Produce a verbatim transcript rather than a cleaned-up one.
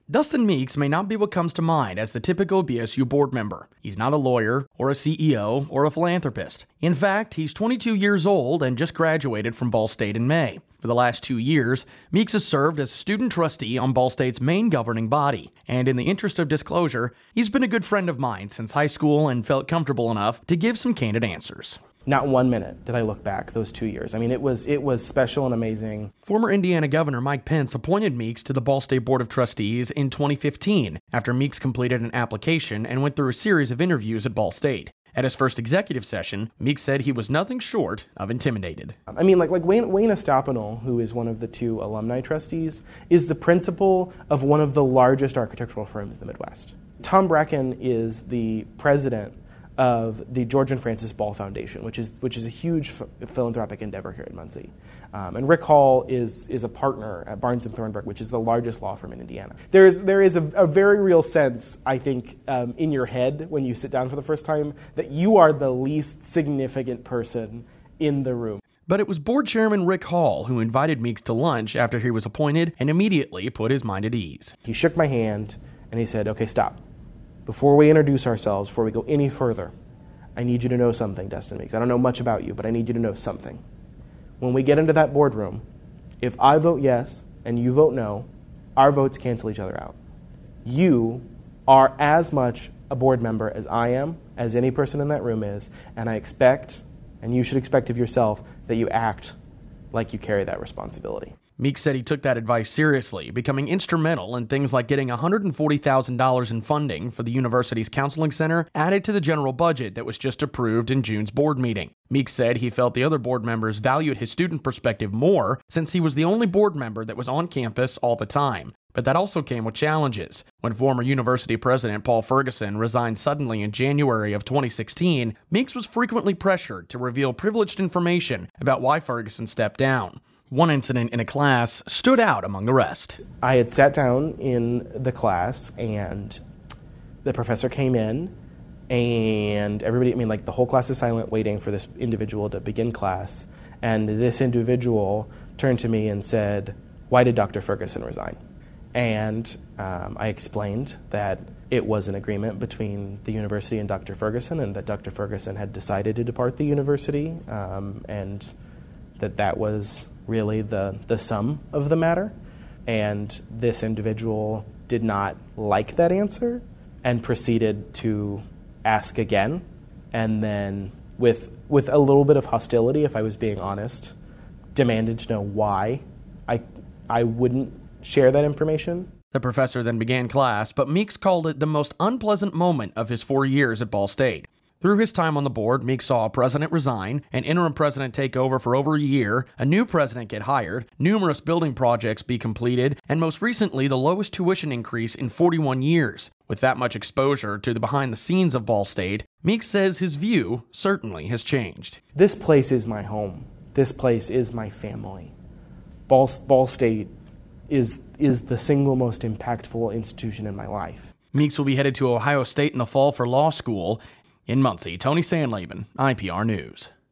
Dustin Meeks may not be what comes to mind as the typical B S U board member. He's not a lawyer, or a C E O, or a philanthropist. In fact, he's twenty-two years old and just graduated from Ball State in May. For the last two years, Meeks has served as a student trustee on Ball State's main governing body. And in the interest of disclosure, he's been a good friend of mine since high school and felt comfortable enough to give some candid answers. Not one minute did I look back those two years. I mean, it was it was special and amazing. Former Indiana Governor Mike Pence appointed Meeks to the Ball State Board of Trustees in twenty fifteen after Meeks completed an application and went through a series of interviews at Ball State. At his first executive session, Meeks said he was nothing short of intimidated. I mean, like like Wayne, Wayne Estopinal, who is one of the two alumni trustees, is the principal of one of the largest architectural firms in the Midwest. Tom Brecken is the president of the George and Francis Ball Foundation, which is which is a huge f- philanthropic endeavor here in Muncie. Um, and Rick Hall is is a partner at Barnes and Thornburg, which is the largest law firm in Indiana. There's there is a, a very real sense, I think, um, in your head when you sit down for the first time that you are the least significant person in the room. But it was board chairman Rick Hall who invited Meeks to lunch after he was appointed and immediately put his mind at ease. He shook my hand and he said, "Okay, stop. Before we introduce ourselves, before we go any further, I need you to know something, Dustin Meeks. I don't know much about you, but I need you to know something. When we get into that boardroom, if I vote yes and you vote no, our votes cancel each other out. You are as much a board member as I am, as any person in that room is, and I expect, and you should expect of yourself, that you act like you carry that responsibility." Meeks said he took that advice seriously, becoming instrumental in things like getting one hundred forty thousand dollars in funding for the university's counseling center added to the general budget that was just approved in June's board meeting. Meeks said he felt the other board members valued his student perspective more since he was the only board member that was on campus all the time. But that also came with challenges. When former university president Paul Ferguson resigned suddenly in January of twenty sixteen, Meeks was frequently pressured to reveal privileged information about why Ferguson stepped down. One incident in a class stood out among the rest. I had sat down in the class, and the professor came in, and everybody, I mean, like the whole class is silent waiting for this individual to begin class. And this individual turned to me and said, "Why did Doctor Ferguson resign?" And um, I explained that it was an agreement between the university and Doctor Ferguson, and that Doctor Ferguson had decided to depart the university, um, and that that was really the, the sum of the matter. And this individual did not like that answer and proceeded to ask again. And then with with a little bit of hostility, if I was being honest, demanded to know why I I wouldn't share that information. The professor then began class, but Meeks called it the most unpleasant moment of his four years at Ball State. Through his time on the board, Meeks saw a president resign, an interim president take over for over a year, a new president get hired, numerous building projects be completed, and most recently, the lowest tuition increase in forty-one years. With that much exposure to the behind the scenes of Ball State, Meeks says his view certainly has changed. This place is my home. This place is my family. Ball, Ball State is, is the single most impactful institution in my life. Meeks will be headed to Ohio State in the fall for law school. In Muncie, Tony Sandleben, I P R News.